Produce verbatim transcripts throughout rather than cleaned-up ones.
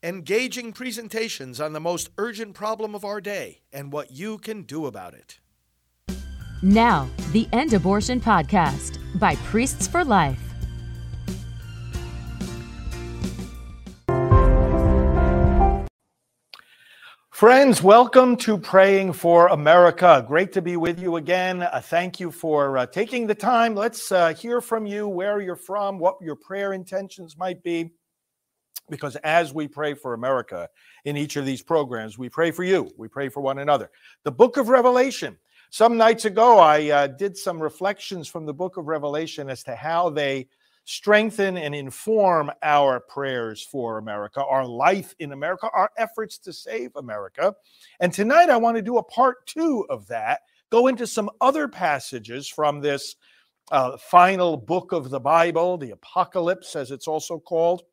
engaging presentations on the most urgent problem of our day and what you can do about it. Now, the End Abortion Podcast by Priests for Life. Friends, welcome to Praying for America. Great to be with you again. Uh, thank you for uh, taking the time. Let's uh, hear from you, where you're from, what your prayer intentions might be. Because as we pray for America in each of these programs, we pray for you. We pray for one another. The book of Revelation. Some nights ago, I uh, did some reflections from the book of Revelation as to how they strengthen and inform our prayers for America, our life in America, our efforts to save America. And tonight I want to do a part two of that, go into some other passages from this uh, final book of the Bible, the Apocalypse, as it's also called,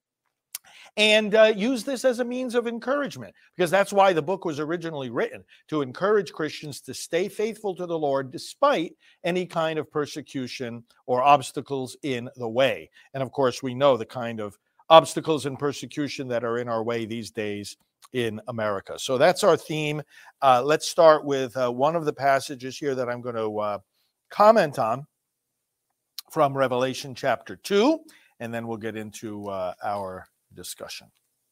and uh, use this as a means of encouragement, because that's why the book was originally written, to encourage Christians to stay faithful to the Lord despite any kind of persecution or obstacles in the way. And of course, we know the kind of obstacles and persecution that are in our way these days in America. So that's our theme. Uh, let's start with uh, one of the passages here that I'm going to uh, comment on from Revelation chapter two, and then we'll get into uh, our discussion.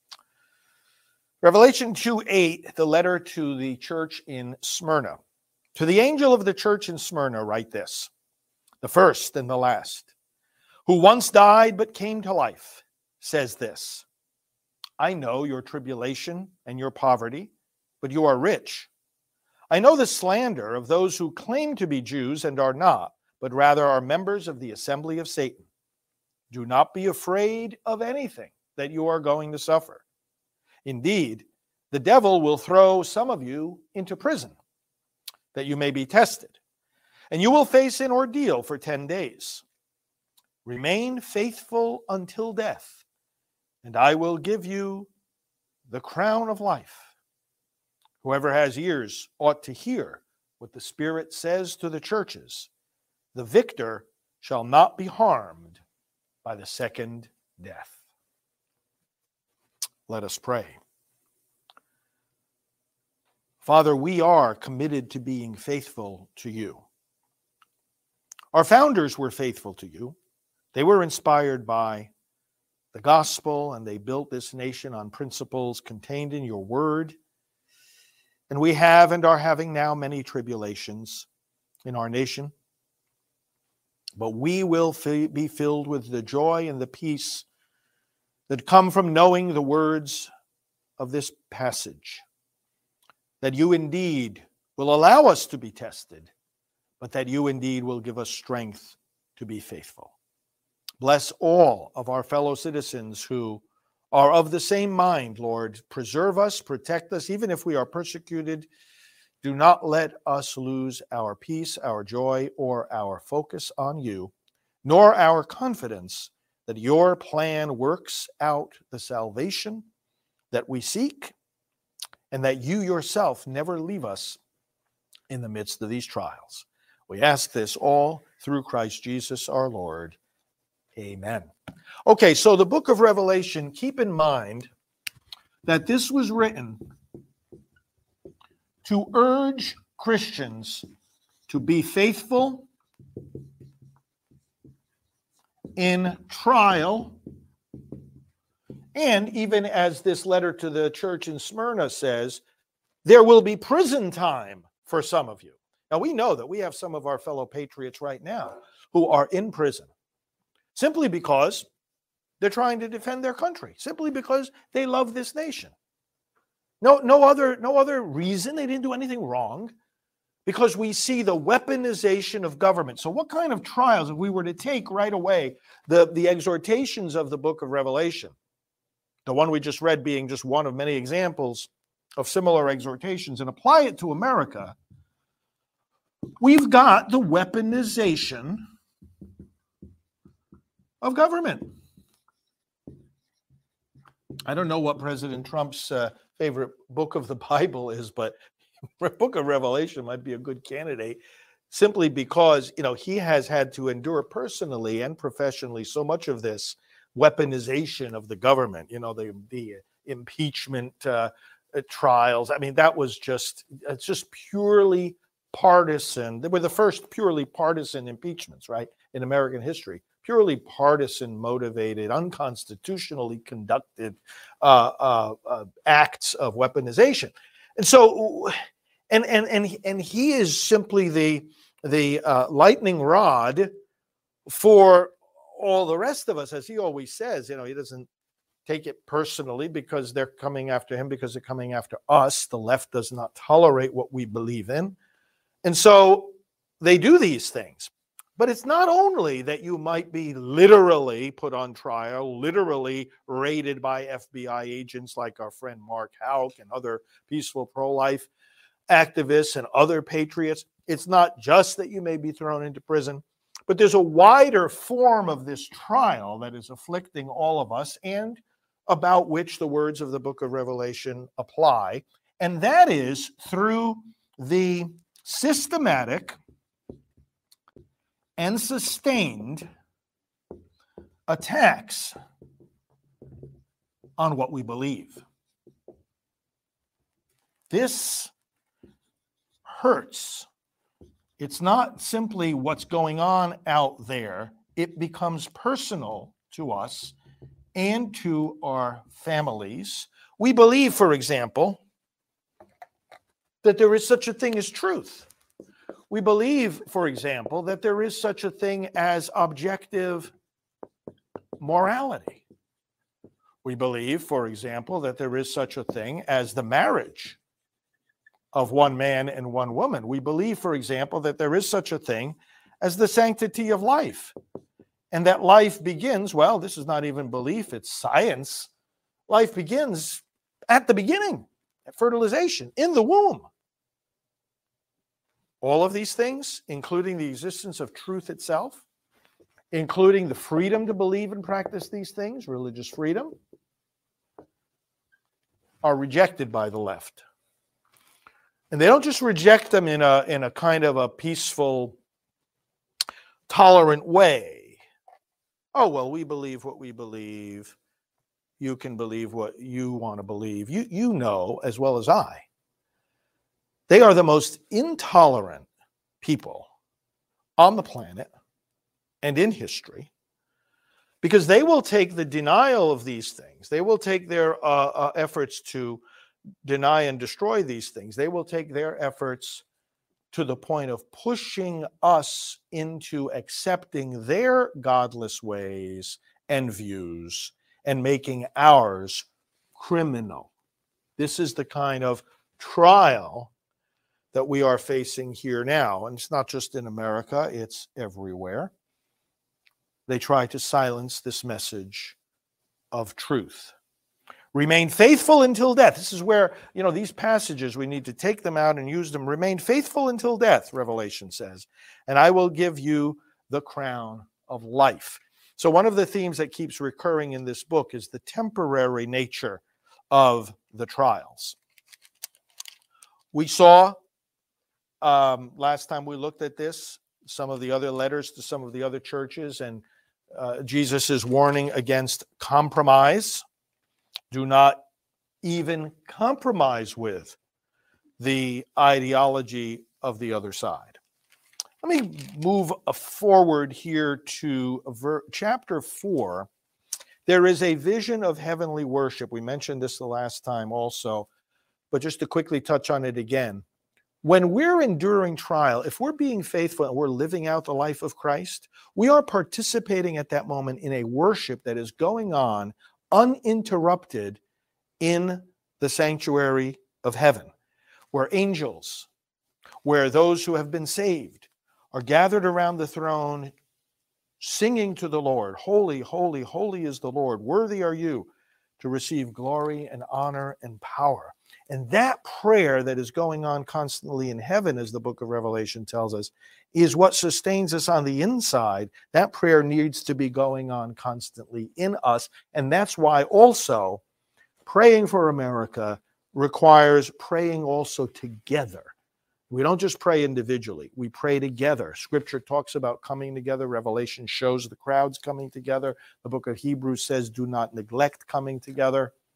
Revelation two eight, the letter to the church in Smyrna. To the angel of the church in Smyrna write this, the first and the last, who once died but came to life, says this, I know your tribulation and your poverty, but you are rich. I know the slander of those who claim to be Jews and are not, but rather are members of the assembly of Satan. Do not be afraid of anything that you are going to suffer. Indeed, the devil will throw some of you into prison, that you may be tested, and you will face an ordeal for ten days. Remain faithful until death, and I will give you the crown of life. Whoever has ears ought to hear what the Spirit says to the churches. The victor shall not be harmed by the second death. Let us pray. Father, we are committed to being faithful to you. Our founders were faithful to you. They were inspired by the gospel, and they built this nation on principles contained in your word. And we have and are having now many tribulations in our nation. But we will f- be filled with the joy and the peace that come from knowing the words of this passage, that you indeed will allow us to be tested, but that you indeed will give us strength to be faithful. Bless all of our fellow citizens who are of the same mind, Lord. Preserve us, protect us, even if we are persecuted. Do not let us lose our peace, our joy, or our focus on you, nor our confidence that your plan works out the salvation that we seek, and that you yourself never leave us in the midst of these trials. We ask this all through Christ Jesus our Lord. Amen. Okay, so the book of Revelation, keep in mind that this was written to urge Christians to be faithful in trial, and even as this letter to the church in Smyrna says, there will be prison time for some of you. Now, we know that we have some of our fellow patriots right now who are in prison simply because they're trying to defend their country, simply because they love this nation. No, no other, no other reason. They didn't do anything wrong. Because we see the weaponization of government. So what kind of trials, if we were to take right away the, the exhortations of the book of Revelation, the one we just read being just one of many examples of similar exhortations, and apply it to America, we've got the weaponization of government. I don't know what President Trump's uh, favorite book of the Bible is, but the book of Revelation might be a good candidate simply because, you know, he has had to endure personally and professionally so much of this weaponization of the government, you know, the, the impeachment uh, uh, trials. I mean, that was just, it's just purely partisan. They were the first purely partisan impeachments, right, in American history. Purely partisan motivated, unconstitutionally conducted uh, uh, uh, acts of weaponization. And so, and and and and he is simply the the uh, lightning rod for all the rest of us, as he always says. You know, he doesn't take it personally because they're coming after him, because they're coming after us. The left does not tolerate what we believe in. And so they do these things. But it's not only that you might be literally put on trial, literally raided by F B I agents like our friend Mark Houck and other peaceful pro-life activists and other patriots. It's not just that you may be thrown into prison, but there's a wider form of this trial that is afflicting all of us and about which the words of the book of Revelation apply. And that is through the systematic and sustained attacks on what we believe. This hurts. It's not simply what's going on out there. It becomes personal to us and to our families. We believe, for example, that there is such a thing as truth. We believe, for example, that there is such a thing as objective morality. We believe, for example, that there is such a thing as the marriage of one man and one woman. We believe, for example, that there is such a thing as the sanctity of life, and that life begins, well, this is not even belief, it's science. Life begins at the beginning, at fertilization, in the womb. All of these things, including the existence of truth itself, including the freedom to believe and practice these things, religious freedom, are rejected by the left. And they don't just reject them in a, in a kind of a peaceful, tolerant way. Oh, well, we believe what we believe. You can believe what you want to believe. You, you know as well as I. They are the most intolerant people on the planet and in history, because they will take the denial of these things. They will take their uh, uh, efforts to deny and destroy these things. They will take their efforts to the point of pushing us into accepting their godless ways and views and making ours criminal. This is the kind of trial that we are facing here now. And it's not just in America, it's everywhere. They try to silence this message of truth. Remain faithful until death. This is where, you know, these passages, we need to take them out and use them. Remain faithful until death, Revelation says, and I will give you the crown of life. So one of the themes that keeps recurring in this book is the temporary nature of the trials. We saw Um, last time we looked at this, some of the other letters to some of the other churches, and uh, Jesus' warning against compromise. Do not even compromise with the ideology of the other side. Let me move forward here to ver- chapter four. There is a vision of heavenly worship. We mentioned this the last time also, but just to quickly touch on it again. When we're enduring trial, if we're being faithful and we're living out the life of Christ, we are participating at that moment in a worship that is going on uninterrupted in the sanctuary of heaven, where angels, where those who have been saved are gathered around the throne, singing to the Lord, holy, holy, holy is the Lord, worthy are you to receive glory and honor and power. And that prayer that is going on constantly in heaven, as the book of Revelation tells us, is what sustains us on the inside. That prayer needs to be going on constantly in us. And that's why also praying for America requires praying also together. We don't just pray individually. We pray together. Scripture talks about coming together. Revelation shows the crowds coming together. The book of Hebrews says, do not neglect coming together.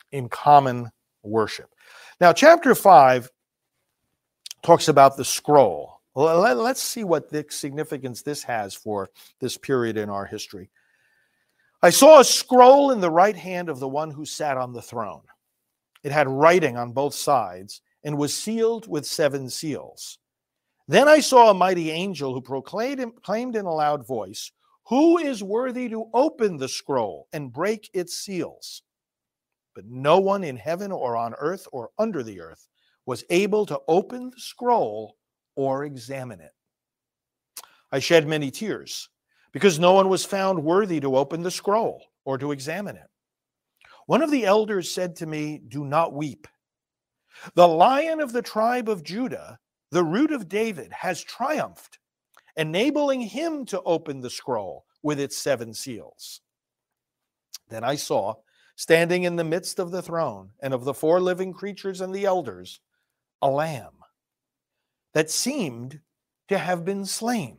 in common worship. Now, chapter five talks about the scroll. Well, let, let's see what the significance this has for this period in our history. I saw a scroll in the right hand of the one who sat on the throne. It had writing on both sides and was sealed with seven seals. Then I saw a mighty angel who proclaimed claimed in a loud voice, "Who is worthy to open the scroll and break its seals?" But no one in heaven or on earth or under the earth was able to open the scroll or examine it. I shed many tears because no one was found worthy to open the scroll or to examine it. One of the elders said to me, "Do not weep. The Lion of the tribe of Judah, the Root of David, has triumphed, enabling him to open the scroll with its seven seals." Then I saw, standing in the midst of the throne and of the four living creatures and the elders, a lamb that seemed to have been slain.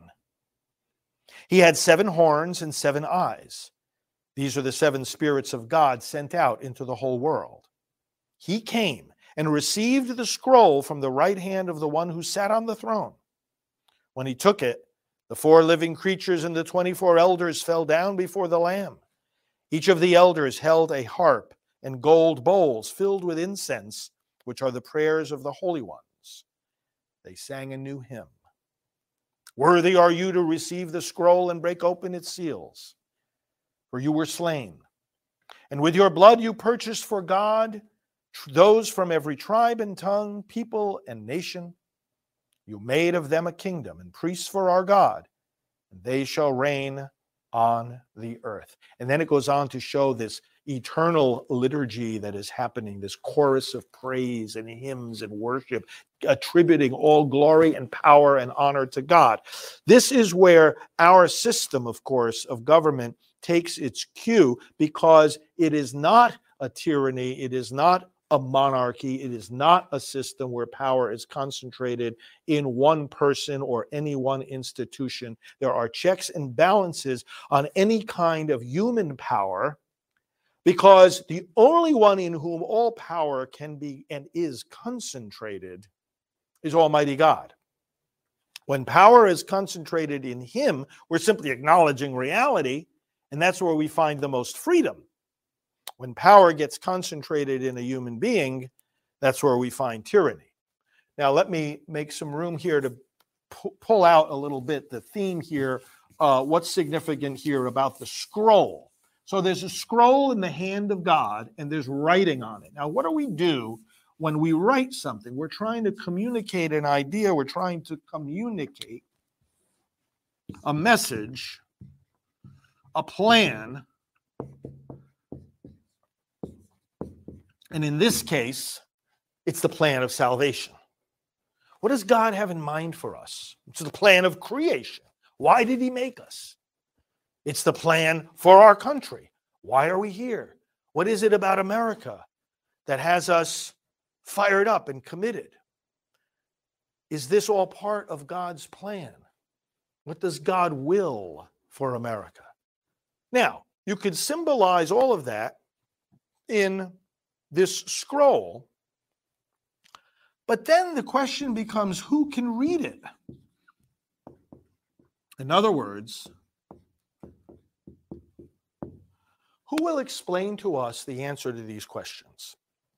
He had seven horns and seven eyes. These are the seven spirits of God sent out into the whole world. He came and received the scroll from the right hand of the one who sat on the throne. When he took it, the four living creatures and the twenty-four elders fell down before the Lamb. Each of the elders held a harp and gold bowls filled with incense, which are the prayers of the holy ones. They sang a new hymn. "Worthy are you to receive the scroll and break open its seals. For you were slain, and with your blood you purchased for God those from every tribe and tongue, people and nation. You made of them a kingdom and priests for our God, and they shall reign on the earth." And then it goes on to show this eternal liturgy that is happening, this chorus of praise and hymns and worship, attributing all glory and power and honor to God. This is where our system, of course, of government takes its cue, because it is not a tyranny, it is not a monarchy, it is not a system where power is concentrated in one person or any one institution. There are checks and balances on any kind of human power, because the only one in whom all power can be and is concentrated is Almighty God. When power is concentrated in Him, we're simply acknowledging reality, and that's where we find the most freedom. When power gets concentrated in a human being, that's where we find tyranny. Now, let me make some room here to pu- pull out a little bit the theme here, uh, what's significant here about the scroll. So there's a scroll in the hand of God, and there's writing on it. Now, what do we do when we write something? We're trying to communicate an idea. We're trying to communicate a message, a plan. And in this case, it's the plan of salvation. What does God have in mind for us? It's the plan of creation. Why did He make us? It's the plan for our country. Why are we here? What is it about America that has us fired up and committed? Is this all part of God's plan? What does God will for America? Now, you could symbolize all of that in this scroll, but then the question becomes, who can read it? In other words, who will explain to us the answer to these questions?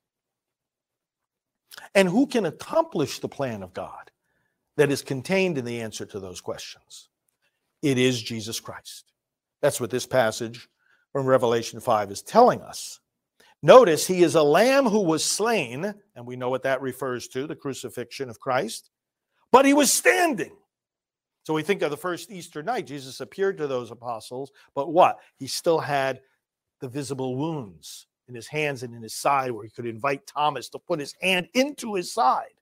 And who can accomplish the plan of God that is contained in the answer to those questions? It is Jesus Christ. That's what this passage from Revelation five is telling us. Notice, He is a lamb who was slain, and we know what that refers to, the crucifixion of Christ, but He was standing. So we think of the first Easter night, Jesus appeared to those apostles, but what? He still had the visible wounds in His hands and in His side, where He could invite Thomas to put his hand into His side.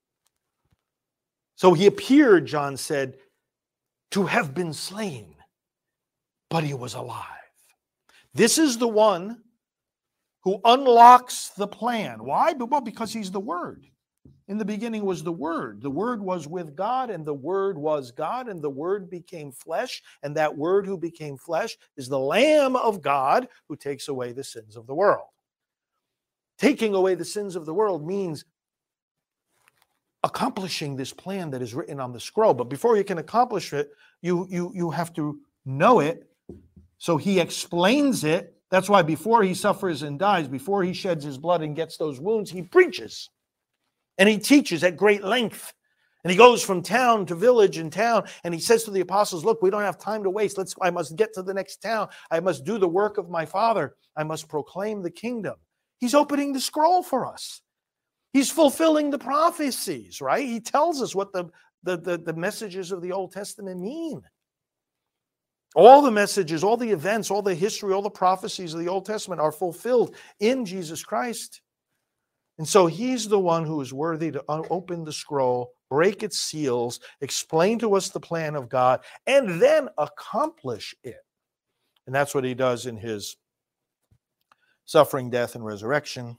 So He appeared, John said, to have been slain, but He was alive. This is the one who unlocks the plan. Why? Well, because He's the Word. In the beginning was the Word. The Word was with God, and the Word was God, and the Word became flesh, and that Word who became flesh is the Lamb of God who takes away the sins of the world. taking away the sins of the world means accomplishing this plan that is written on the scroll. But before you can accomplish it, you, you, you have to know it. So he explains it. That's why before he suffers and dies, before he sheds his blood and gets those wounds, he preaches. And he teaches at great length. And he goes from town to village and town, and he says to the apostles, look, we don't have time to waste. Let's, I must get to the next town. I must do the work of my Father. I must proclaim the kingdom. He's opening the scroll for us. He's fulfilling the prophecies, right? He tells us what the, the, the, the messages of the Old Testament mean. All the messages, all the events, all the history, all the prophecies of the Old Testament are fulfilled in Jesus Christ. And so he's the one who is worthy to open the scroll, break its seals, explain to us the plan of God, and then accomplish it. And that's what he does in his suffering, death, and resurrection.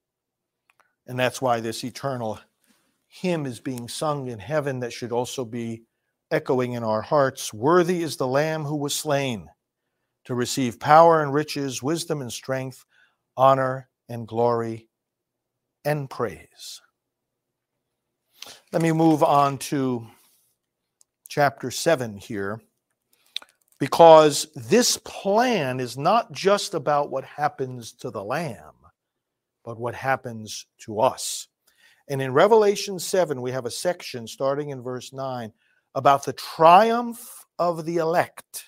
And that's why this eternal hymn is being sung in heaven that should also be echoing in our hearts. Worthy is the Lamb who was slain to receive power and riches, wisdom and strength, honor and glory and praise. Let me move on to chapter seven here, because this plan is not just about what happens to the Lamb, but what happens to us. And in Revelation seven, we have a section starting in verse nine about the triumph of the elect.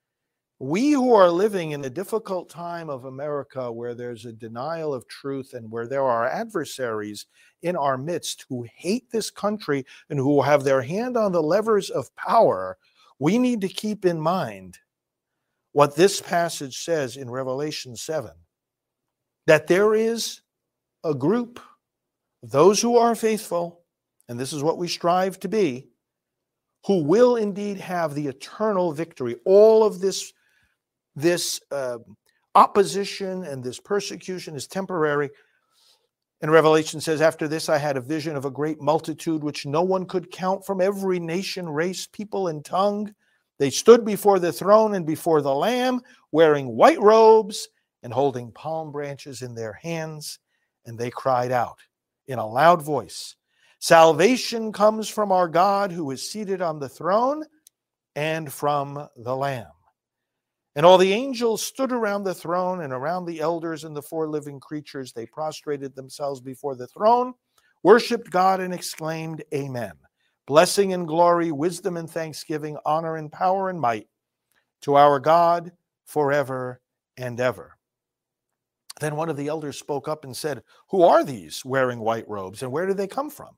We who are living in a difficult time of America, where there's a denial of truth and where there are adversaries in our midst who hate this country and who have their hand on the levers of power, we need to keep in mind what this passage says in Revelation seven, that there is a group, those who are faithful, and this is what we strive to be, who will indeed have the eternal victory. All of this This uh, opposition and this persecution is temporary. And Revelation says, after this I had a vision of a great multitude which no one could count, from every nation, race, people, and tongue. They stood before the throne and before the Lamb, wearing white robes and holding palm branches in their hands. And they cried out in a loud voice, salvation comes from our God who is seated on the throne and from the Lamb. And all the angels stood around the throne and around the elders and the four living creatures. They prostrated themselves before the throne, worshiped God, and exclaimed, Amen. Blessing and glory, wisdom and thanksgiving, honor and power and might to our God forever and ever. Then one of the elders spoke up and said, who are these wearing white robes, and where do they come from?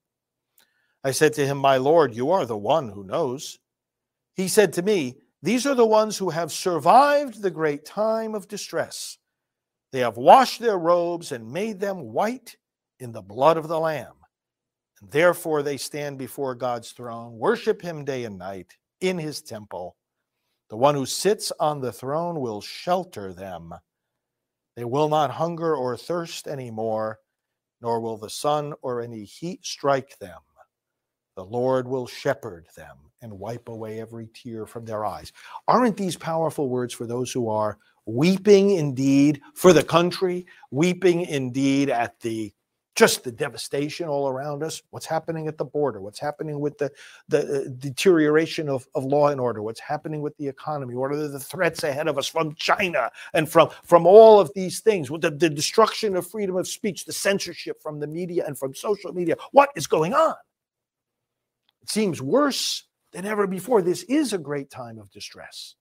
I said to him, my Lord, you are the one who knows. He said to me, these are the ones who have survived the great time of distress. They have washed their robes and made them white in the blood of the Lamb. And therefore they stand before God's throne, worship him day and night in his temple. The one who sits on the throne will shelter them. They will not hunger or thirst anymore, nor will the sun or any heat strike them. The Lord will shepherd them and wipe away every tear from their eyes. Aren't these powerful words for those who are weeping indeed for the country, weeping indeed at the just the devastation all around us? What's happening at the border? What's happening with the, the uh, deterioration of, of law and order? What's happening with the economy? What are the threats ahead of us from China and from, from all of these things? With the, the destruction of freedom of speech, the censorship from the media and from social media. What is going on? It seems worse than ever before. This is a great time of distress.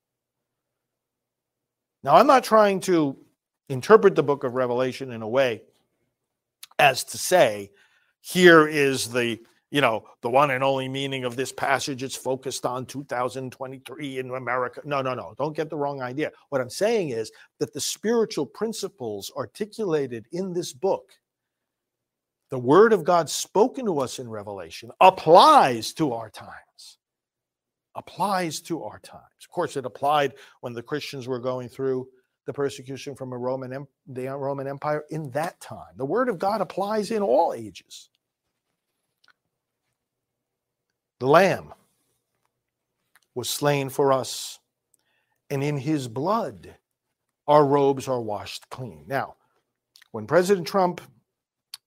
Now, I'm not trying to interpret the book of Revelation in a way as to say, here is the, you know, the one and only meaning of this passage. It's focused on two thousand twenty-three in America. No, no, no. Don't get the wrong idea. What I'm saying is that the spiritual principles articulated in this book, the word of God spoken to us in Revelation, applies to our times. Applies to our times. Of course, it applied when the Christians were going through the persecution from a Roman, the Roman Empire in that time. The word of God applies in all ages. The Lamb was slain for us, and in his blood our robes are washed clean. Now, when President Trump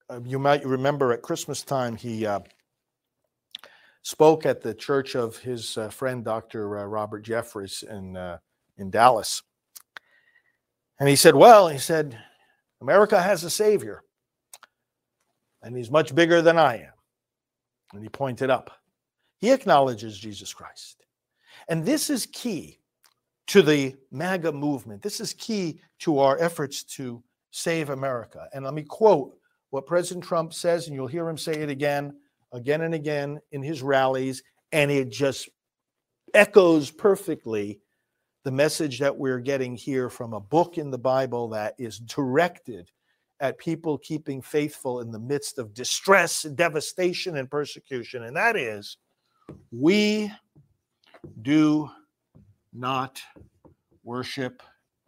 uh, you might remember at Christmas time, he uh, spoke at the church of his uh, friend, Doctor Uh, Robert Jeffress in, uh, in Dallas. And he said, well, he said, America has a savior, and he's much bigger than I am. And he pointed up. He acknowledges Jesus Christ. And this is key to the MAGA movement. This is key to our efforts to save America. And let me quote what President Trump says, and you'll hear him say it again, again and again in his rallies, and it just echoes perfectly the message that we're getting here from a book in the Bible that is directed at people keeping faithful in the midst of distress, devastation, and persecution. And that is, we do not worship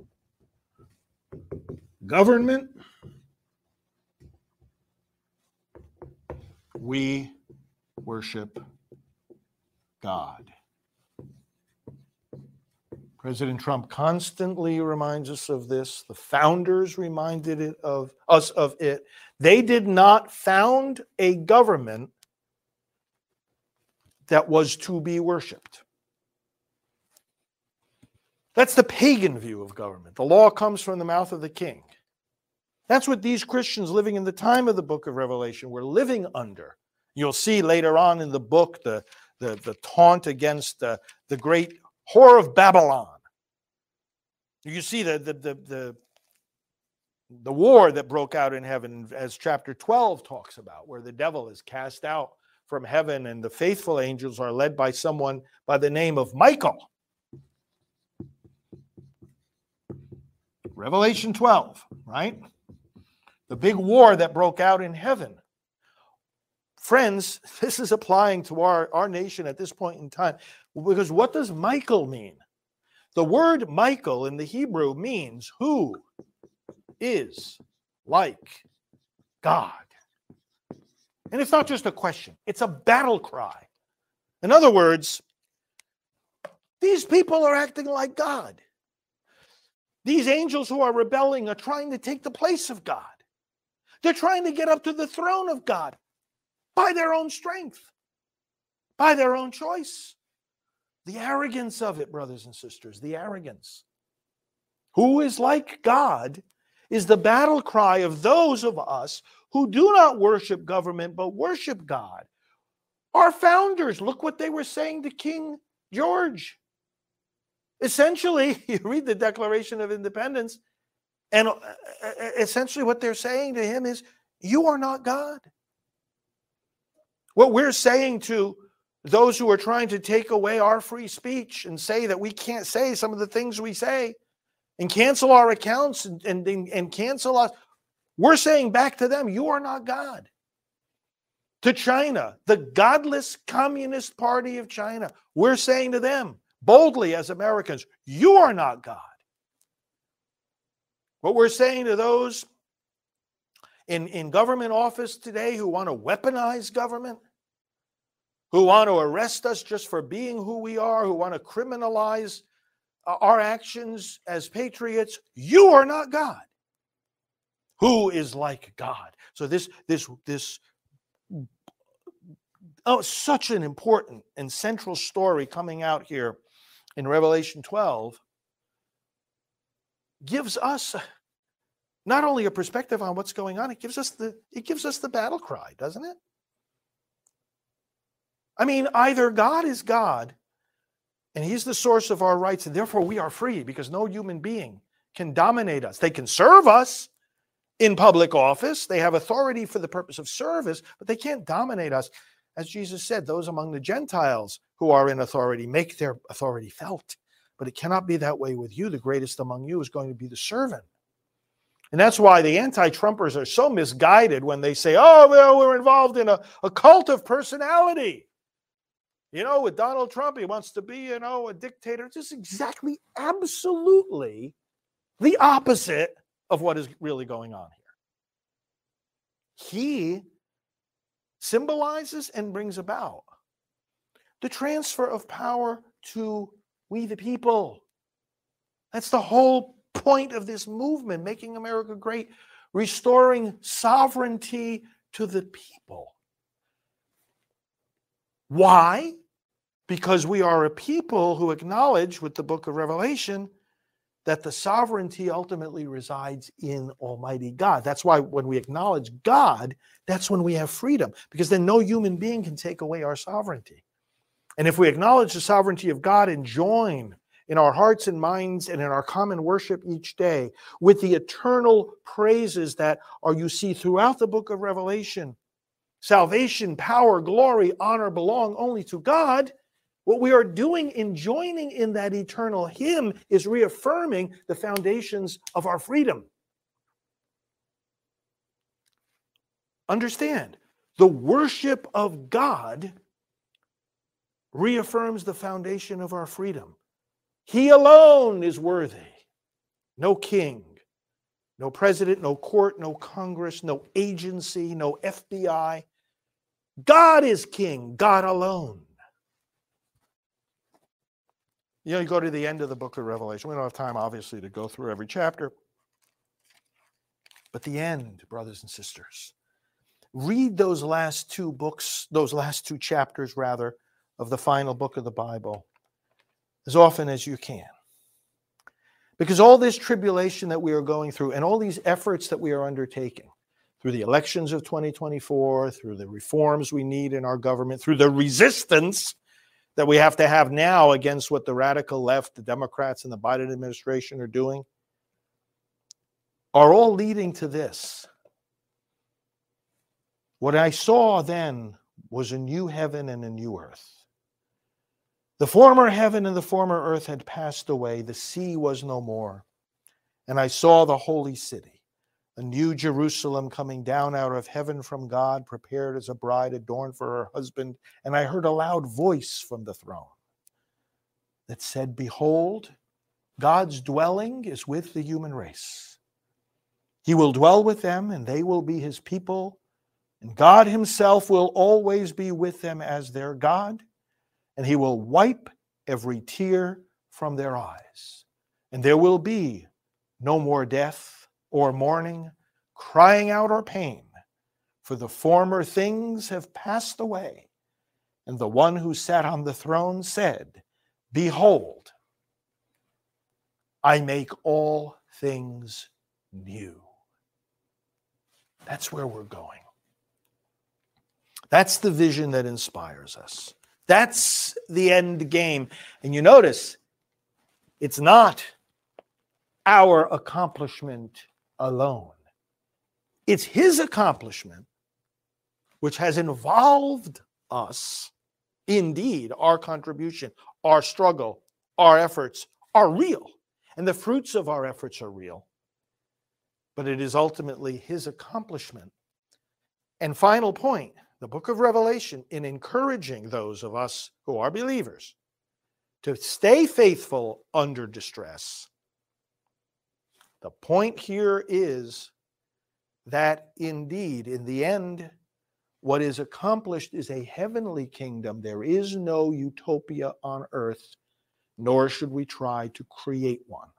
government. We worship God. President Trump constantly reminds us of this. The founders reminded it of us of it. They did not found a government that was to be worshiped. That's the pagan view of government. The law comes from the mouth of the king. That's what these Christians living in the time of the book of Revelation were living under. You'll see later on in the book the, the, the taunt against the, the great whore of Babylon. You see the, the, the, the, the war that broke out in heaven, as chapter twelve talks about, where the devil is cast out from heaven and the faithful angels are led by someone by the name of Michael. Revelation twelve, right? The big war that broke out in heaven. Friends, this is applying to our, our nation at this point in time. Because what does Michael mean? The word Michael in the Hebrew means who is like God. And it's not just a question, it's a battle cry. In other words, these people are acting like God. These angels who are rebelling are trying to take the place of God. They're trying to get up to the throne of God by their own strength, by their own choice. The arrogance of it, brothers and sisters, the arrogance. Who is like God is the battle cry of those of us who do not worship government but worship God. Our founders, look what they were saying to King George. Essentially, you read the Declaration of Independence, and essentially what they're saying to him is, you are not God. What we're saying to those who are trying to take away our free speech and say that we can't say some of the things we say and cancel our accounts and, and, and cancel us, we're saying back to them, you are not God. To China, the godless Communist Party of China, we're saying to them, boldly as Americans, you are not God. What we're saying to those in, in government office today who want to weaponize government, who want to arrest us just for being who we are, who want to criminalize our actions as patriots, you are not God. Who is like God? So this, this, this, oh, such an important and central story coming out here in Revelation twelve gives us not only a perspective on what's going on, it gives us the, it gives us the battle cry, doesn't it? I mean, either God is God and he's the source of our rights, and therefore we are free because no human being can dominate us. They can serve us in public office. They have authority for the purpose of service, but they can't dominate us. As Jesus said, those among the Gentiles who are in authority make their authority felt. But it cannot be that way with you. The greatest among you is going to be the servant. And that's why the anti-Trumpers are so misguided when they say, oh, well, we're involved in a, a cult of personality. You know, with Donald Trump, he wants to be, you know, a dictator. It's just exactly, absolutely the opposite of what is really going on here. He symbolizes and brings about the transfer of power to we the people. That's the whole point of this movement, making America great restoring sovereignty to the people. Why? Because we are a people who acknowledge with the book of Revelation that the sovereignty ultimately resides in Almighty God. That's why when we acknowledge God, that's when we have freedom, because then no human being can take away our sovereignty. And if we acknowledge the sovereignty of God and join in our hearts and minds and in our common worship each day with the eternal praises that are, you see, throughout the book of Revelation, salvation, power, glory, honor belong only to God. What we are doing in joining in that eternal hymn is reaffirming the foundations of our freedom. Understand, the worship of God reaffirms the foundation of our freedom. He alone is worthy. No king, no president, no court, no Congress, no agency, no F B I. God is king, God alone. You know, you go to the end of the book of Revelation. We don't have time, obviously, to go through every chapter. But the end, brothers and sisters. Read those last two books, those last two chapters, rather, of the final book of the Bible as often as you can. Because all this tribulation that we are going through and all these efforts that we are undertaking through the elections of twenty twenty-four, through the reforms we need in our government, through the resistance that we have to have now against what the radical left, the Democrats, and the Biden administration are doing, are all leading to this. What I saw then was a new heaven and a new earth. The former heaven and the former earth had passed away. The sea was no more. And I saw the holy city, a new Jerusalem coming down out of heaven from God, prepared as a bride adorned for her husband. And I heard a loud voice from the throne that said, "Behold, God's dwelling is with the human race. He will dwell with them, and they will be his people. And God himself will always be with them as their God. And he will wipe every tear from their eyes. And there will be no more death or mourning, crying out or pain, for the former things have passed away." And the one who sat on the throne said, "Behold, I make all things new." That's where we're going. That's the vision that inspires us. That's the end game. And you notice, it's not our accomplishment alone. It's his accomplishment, which has involved us. Indeed, our contribution, our struggle, our efforts are real. And the fruits of our efforts are real. But it is ultimately his accomplishment. And final point, the book of Revelation, in encouraging those of us who are believers to stay faithful under distress. The point here is that indeed, in the end, what is accomplished is a heavenly kingdom. There is no utopia on earth, nor should we try to create one.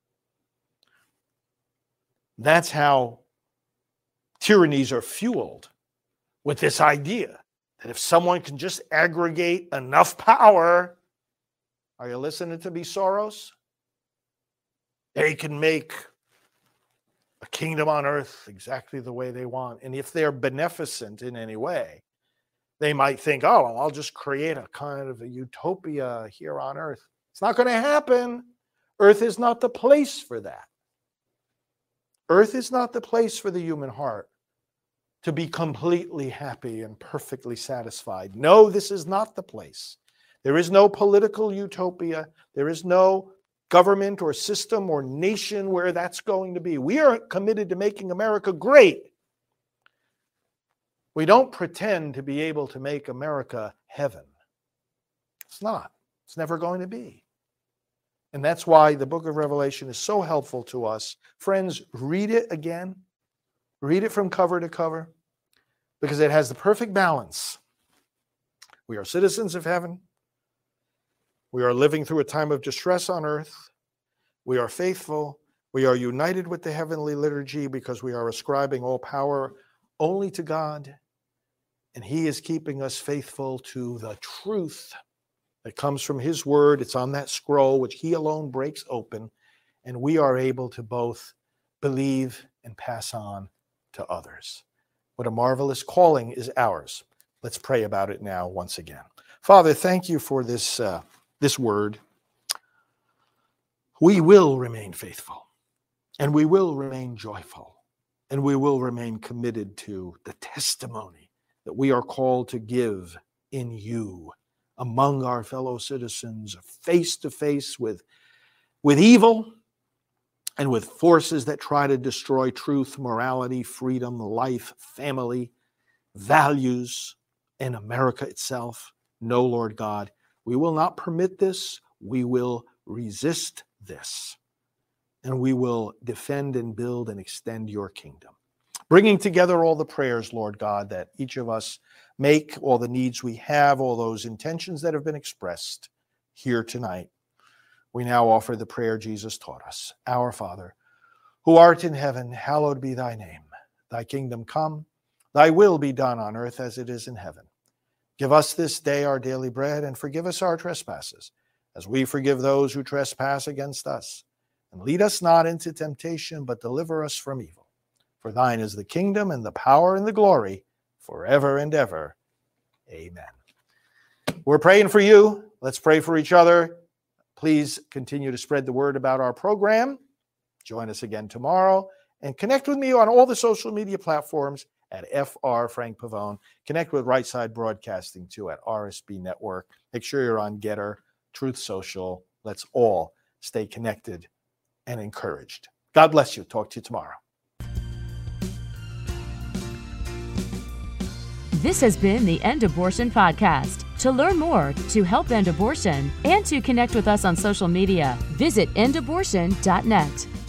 That's how tyrannies are fueled, with this idea that if someone can just aggregate enough power, are you listening to me, Soros? They can make a kingdom on earth exactly the way they want. And if they're beneficent in any way, they might think, oh, well, I'll just create a kind of a utopia here on earth. It's not going to happen. Earth is not the place for that. Earth is not the place for the human heart to be completely happy and perfectly satisfied. No, this is not the place. There is no political utopia. There is no government or system or nation where that's going to be. We are committed to making America great. We don't pretend to be able to make America heaven. It's not. It's never going to be. And that's why the book of Revelation is so helpful to us. Friends, read it again. Read it from cover to cover, because it has the perfect balance. We are citizens of heaven. We are living through a time of distress on earth. We are faithful. We are united with the heavenly liturgy because we are ascribing all power only to God, and he is keeping us faithful to the truth that comes from his word. It's on that scroll which he alone breaks open, and we are able to both believe and pass on to others. What a marvelous calling is ours. Let's pray about it now once again. Father, thank you for this, uh, this word. We will remain faithful, and we will remain joyful, and we will remain committed to the testimony that we are called to give in you among our fellow citizens, face to face with, with evil and with forces that try to destroy truth, morality, freedom, life, family, values, and America itself. No, Lord God, we will not permit this. We will resist this, and we will defend and build and extend your kingdom. Bringing together all the prayers, Lord God, that each of us make, all the needs we have, all those intentions that have been expressed here tonight. We now offer the prayer Jesus taught us. Our Father, who art in heaven, hallowed be thy name. Thy kingdom come, thy will be done on earth as it is in heaven. Give us this day our daily bread, and forgive us our trespasses, as we forgive those who trespass against us. And lead us not into temptation, but deliver us from evil. For thine is the kingdom and the power and the glory forever and ever. Amen. We're praying for you. Let's pray for each other. Please continue to spread the word about our program. Join us again tomorrow, and connect with me on all the social media platforms at F R Frank Pavone. Connect with Right Side Broadcasting too at R S B Network. Make sure you're on Getter, Truth Social. Let's all stay connected and encouraged. God bless you. Talk to you tomorrow. This has been the End Abortion Podcast. To learn more, to help end abortion, and to connect with us on social media, visit end abortion dot net.